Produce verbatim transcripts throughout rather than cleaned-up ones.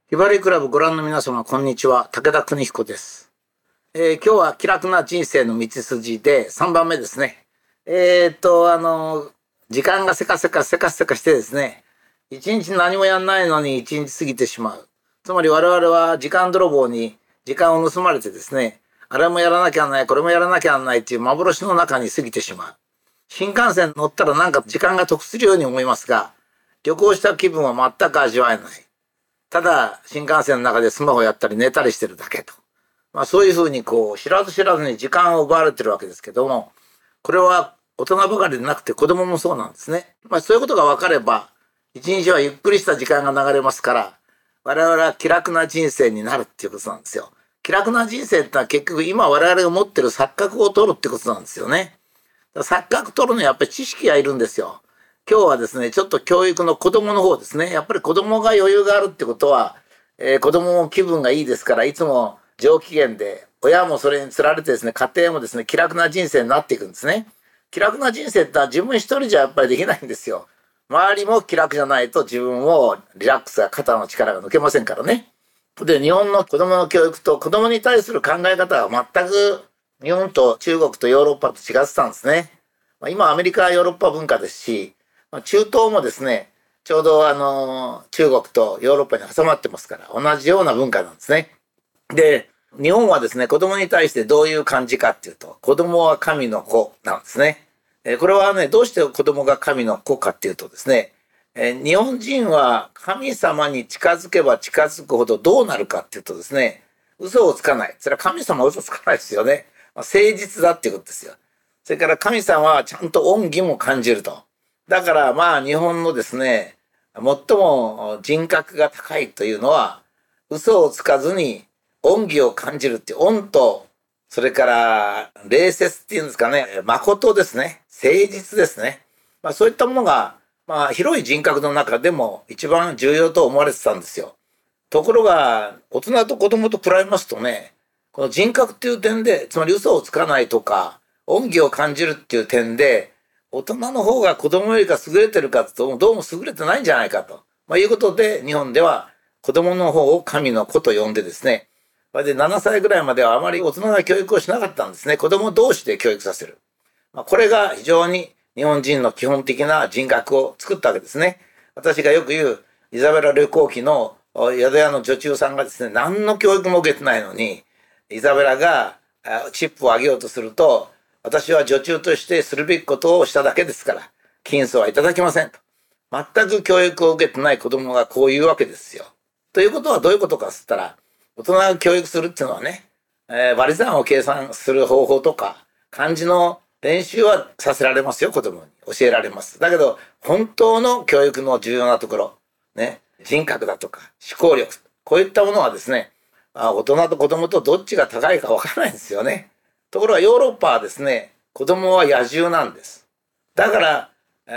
ひばりクラブご覧の皆様、こんにちは。武田邦彦です。えー、今日は気楽な人生の道筋でさんばんめですね。えー、っと、あの、時間がせかせかせかせかしてですね、一日何もやんないのに一日過ぎてしまう。つまり我々は時間泥棒に時間を盗まれてですね、あれもやらなきゃならない、これもやらなきゃならないっていう幻の中に過ぎてしまう。新幹線乗ったらなんか時間が得するように思いますが、旅行した気分は全く味わえない。ただ、新幹線の中でスマホやったり寝たりしてるだけと。まあそういうふうにこう、知らず知らずに時間を奪われてるわけですけども、これは大人ばかりでなくて子供もそうなんですね。まあそういうことが分かれば、一日はゆっくりした時間が流れますから、我々は気楽な人生になるっていうことなんですよ。気楽な人生ってのは結局今我々が持ってる錯覚を取るってことなんですよね。錯覚取るのにやっぱり知識がいるんですよ。今日はですね、ちょっと教育の子供の方ですね。やっぱり子供が余裕があるってことは、えー、子供も気分がいいですから、いつも上機嫌で、親もそれにつられてですね、家庭もですね、気楽な人生になっていくんですね。気楽な人生ってのは自分一人じゃやっぱりできないんですよ。周りも気楽じゃないと自分もリラックスが肩の力が抜けませんからね。で、日本の子供の教育と子供に対する考え方は全く日本と中国とヨーロッパと違ってたんですね。今アメリカはヨーロッパ文化ですし、中東もですね、ちょうどあの中国とヨーロッパに挟まってますから同じような文化なんですね。で、日本はですね、子供に対してどういう感じかっていうと、子供は神の子なんですね。えこれはね、どうして子供が神の子かっていうとですね、え日本人は神様に近づけば近づくほどどうなるかっていうとですね、嘘をつかない。それは神様は嘘つかないですよね。まあ、誠実だっていうことですよ。それから神様はちゃんと恩義も感じると。だからまあ日本のですね、最も人格が高いというのは、嘘をつかずに恩義を感じるっていう、恩と、それから礼節っていうんですかね、誠ですね、誠実ですね。まあそういったものが、まあ広い人格の中でも一番重要と思われてたんですよ。ところが、大人と子供と比べますとね、この人格っていう点で、つまり嘘をつかないとか、恩義を感じるっていう点で、大人の方が子供よりか優れてるかと、どうも優れてないんじゃないかと、まあ、いうことで、日本では子供の方を神の子と呼んでですね、それでななさいぐらいまではあまり大人が教育をしなかったんですね。子供同士で教育させる。まあ、これが非常に日本人の基本的な人格を作ったわけですね。私がよく言う、イザベラ旅行記の宿屋の女中さんがですね、何の教育も受けてないのに、イザベラがチップをあげようとすると、私は女中としてするべきことをしただけですから、金子はいただきませんと。全く教育を受けてない子供がこう言うわけですよ。ということはどういうことかっつったら、大人が教育するっていうのはね、えー、割り算を計算する方法とか、漢字の練習はさせられますよ、子供に。教えられます。だけど、本当の教育の重要なところ、ね、人格だとか思考力、こういったものはですね、あ、大人と子供とどっちが高いかわからないんですよね。ところがヨーロッパはですね、子供は野獣なんです。だから、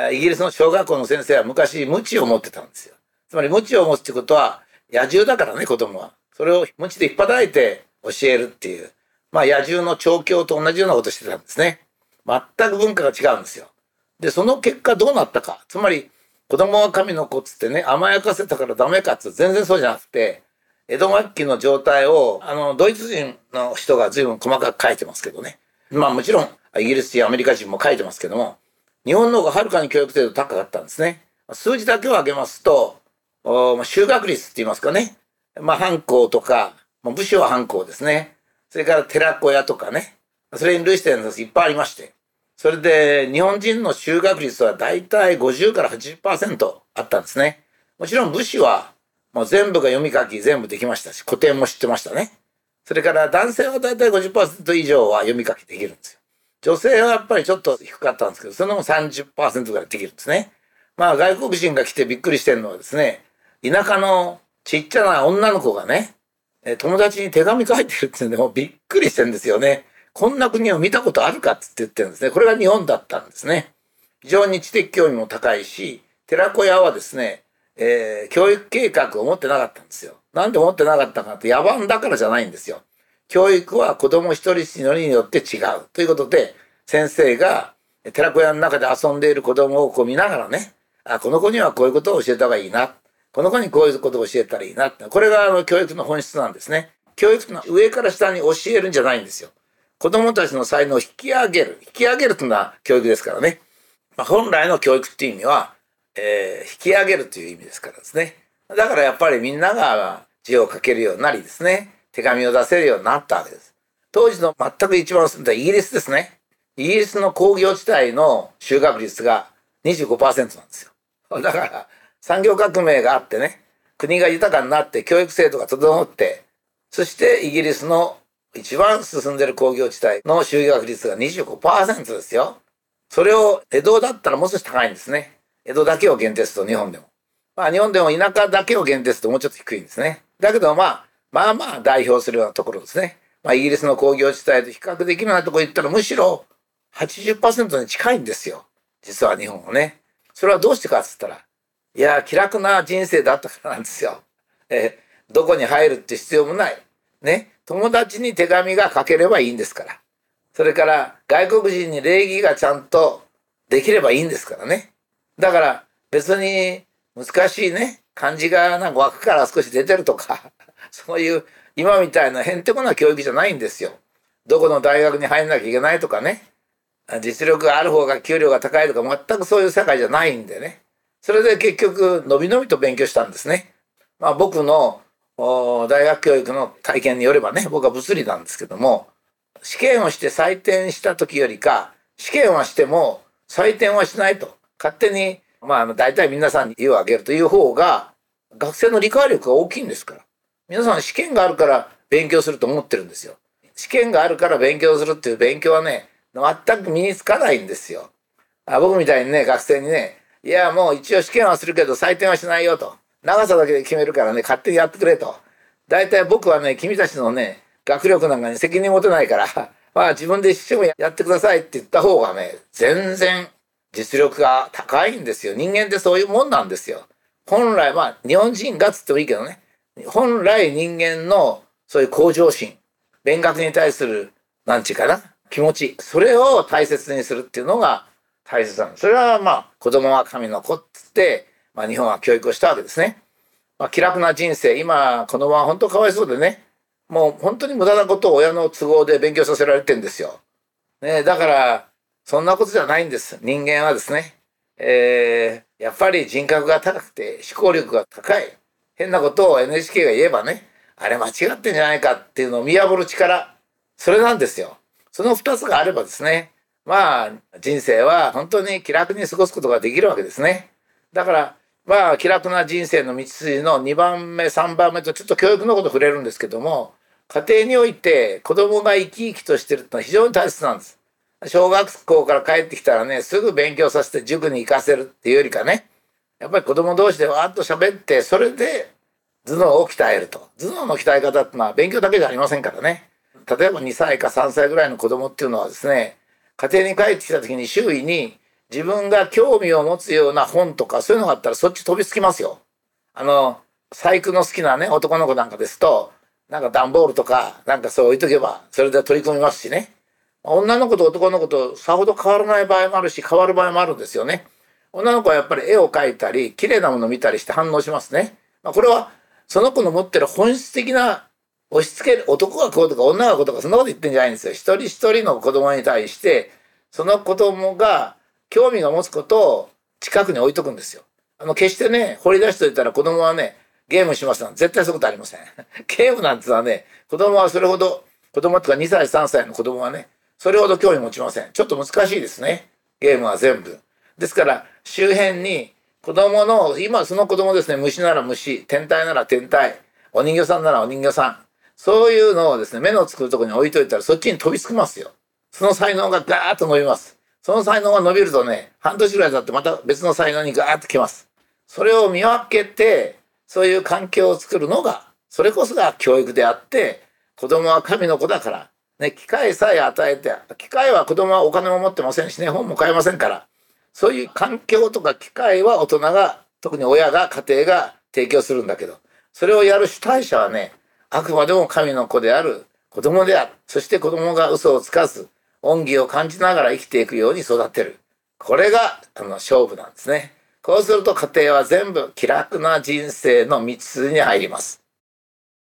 イギリスの小学校の先生は昔、無知を持ってたんですよ。つまり無知を持つってことは、野獣だからね、子供は。それを無知で引っ叩いて教えるっていう、まあ野獣の調教と同じようなことをしてたんですね。全く文化が違うんですよ。で、その結果どうなったか。つまり、子供は神の子っつってね、甘やかせたからダメかっつって全然そうじゃなくて、江戸末期の状態を、あの、ドイツ人の人が随分細かく書いてますけどね。まあもちろん、イギリスやアメリカ人も書いてますけども、日本の方がはるかに教育程度高かったんですね。数字だけを挙げますと、就学率って言いますかね。まあ藩校とか、まあ、武士は藩校ですね。それから寺子屋とかね。それに類してるのがいっぱいありまして。それで日本人の就学率はだいたいごじゅうからはちじゅっパーセントあったんですね。もちろん武士はもう全部が読み書き全部できましたし、古典も知ってましたね。それから男性はだいたい ごじゅっパーセント 以上は読み書きできるんですよ。女性はやっぱりちょっと低かったんですけど、そのも さんじゅっパーセント ぐらいできるんですね。まあ外国人が来てびっくりしてるのはですね、田舎のちっちゃな女の子がね、友達に手紙書いてるってんでもうびっくりしてるんですよね。こんな国を見たことあるかって言ってるんですね。これが日本だったんですね。非常に知的興味も高いし、寺子屋はですね、えー、教育計画を持ってなかったんですよ。なんで持ってなかったかって野蛮だからじゃないんですよ。教育は子供一人一人によって違う。ということで、先生が寺子屋の中で遊んでいる子供をこう見ながらね、あ、この子にはこういうことを教えた方がいいな。 この子にこういうことを教えたらいいなって。これがあの教育の本質なんですね。教育の上から下に教えるんじゃないんですよ。子供たちの才能を引き上げる。引き上げるというのは教育ですからね。まあ、本来の教育っていう意味は、えー、引き上げるという意味ですからですね。だからやっぱりみんなが字を書けるようになりですね、手紙を出せるようになったわけです。当時の全く一番進んだイギリスですね。イギリスの工業地帯の就学率が にじゅうごパーセント なんですよ。だから産業革命があってね、国が豊かになって教育制度が整って、そしてイギリスの一番進んでいる工業地帯の就学率が にじゅうごパーセント ですよ。それを江戸だったらもう少し高いんですね。江戸だけを限定すると日本でも。まあ日本でも田舎だけを限定するともうちょっと低いんですね。だけどまあ、まあまあ代表するようなところですね。まあイギリスの工業地帯と比較できるようなところに行ったらむしろ はちじゅっパーセント に近いんですよ。実は日本はね。それはどうしてかっつったら、いや、気楽な人生だったからなんですよ。えー、どこに入るって必要もない。ね。友達に手紙が書ければいいんですから。それから外国人に礼儀がちゃんとできればいいんですからね。だから別に難しいね、漢字がなんか枠から少し出てるとか、そういう今みたいなへんてこな教育じゃないんですよ。どこの大学に入んなきゃいけないとかね。実力がある方が給料が高いとか全くそういう世界じゃないんでね。それで結局のびのびと勉強したんですね。まあ僕の大学教育の体験によればね、僕は物理なんですけども、試験をして採点した時よりか、試験はしても採点はしないと勝手にまあ大体皆さんに言うあげるという方が学生の理解力が大きいんですから。皆さん試験があるから勉強すると思ってるんですよ。試験があるから勉強するっていう勉強はね、全く身につかないんですよ。あ、僕みたいにね、学生にね、いやもう一応試験はするけど採点はしないよと。長さだけで決めるからね、勝手にやってくれと。大体僕はね、君たちのね、学力なんかに責任持てないから、まあ自分で一生懸命やってくださいって言った方がね、全然実力が高いんですよ。人間ってそういうもんなんですよ。本来、まあ日本人がつってもいいけどね、本来人間のそういう向上心、勉学に対する、なんちゅうかな、気持ち、それを大切にするっていうのが大切なんです。それはまあ子供は神の子っつって、まあ日本は教育をしたわけですね。まあ、気楽な人生、今子供は本当かわいそうでね、もう本当に無駄なことを親の都合で勉強させられてんですよ。ね、だからそんなことじゃないんです。人間はですね、えー、やっぱり人格が高くて思考力が高い。変なことを エヌエイチケー が言えばね、あれ間違ってんじゃないかっていうのを見破る力、それなんですよ。その二つがあればですね、まあ人生は本当に気楽に過ごすことができるわけですね。だからまあ気楽な人生の道筋のにばんめさんばんめとちょっと教育のこと触れるんですけども、家庭において子供が生き生きとしてるってのは非常に大切なんです。小学校から帰ってきたらね、すぐ勉強させて塾に行かせるっていうよりかね、やっぱり子供同士でわーっと喋って、それで頭脳を鍛えると。頭脳の鍛え方ってのは勉強だけじゃありませんからね。例えばにさいかさんさいぐらいの子供っていうのはですね、家庭に帰ってきた時に周囲に自分が興味を持つような本とかそういうのがあったらそっち飛びつきますよ。あの、細工の好きなね、男の子なんかですと、なんか段ボールとかなんかそう置いとけばそれで取り組みますしね。女の子と男の子とさほど変わらない場合もあるし、変わる場合もあるんですよね。女の子はやっぱり絵を描いたり綺麗なものを見たりして反応しますね。まあ、これはその子の持ってる本質的な押し付ける、男がこうとか女がこうとかそんなこと言ってんじゃないんですよ。一人一人の子供に対してその子供が興味が持つことを近くに置いとくんですよ。あの決してね、掘り出しておいたら子供はね、ゲームしますなんて絶対そういうことありません。ゲームなんてのはね、子供はそれほど、子供とかにさいさんさいの子供はね、それほど興味持ちません。ちょっと難しいですね。ゲームは全部。ですから周辺に子供の、今その子供ですね、虫なら虫、天体なら天体、お人形さんならお人形さん、そういうのをですね、目のつくところに置いといたらそっちに飛びつきますよ。その才能がガーッと伸びます。その才能が伸びるとね、半年ぐらい経ってまた別の才能にガーッと来ます。それを見分けて、そういう環境を作るのが、それこそが教育であって、子供は神の子だから、ね、機会さえ与えて、機会は子供はお金も持ってませんしね、本も買えませんから、そういう環境とか機会は大人が、特に親が家庭が提供するんだけど、それをやる主体者はね、あくまでも神の子である子供である。そして子供が嘘をつかず、恩義を感じながら生きていくように育てる。これがあの勝負なんですね。 こうすると家庭は全部気楽な人生の道筋に入ります。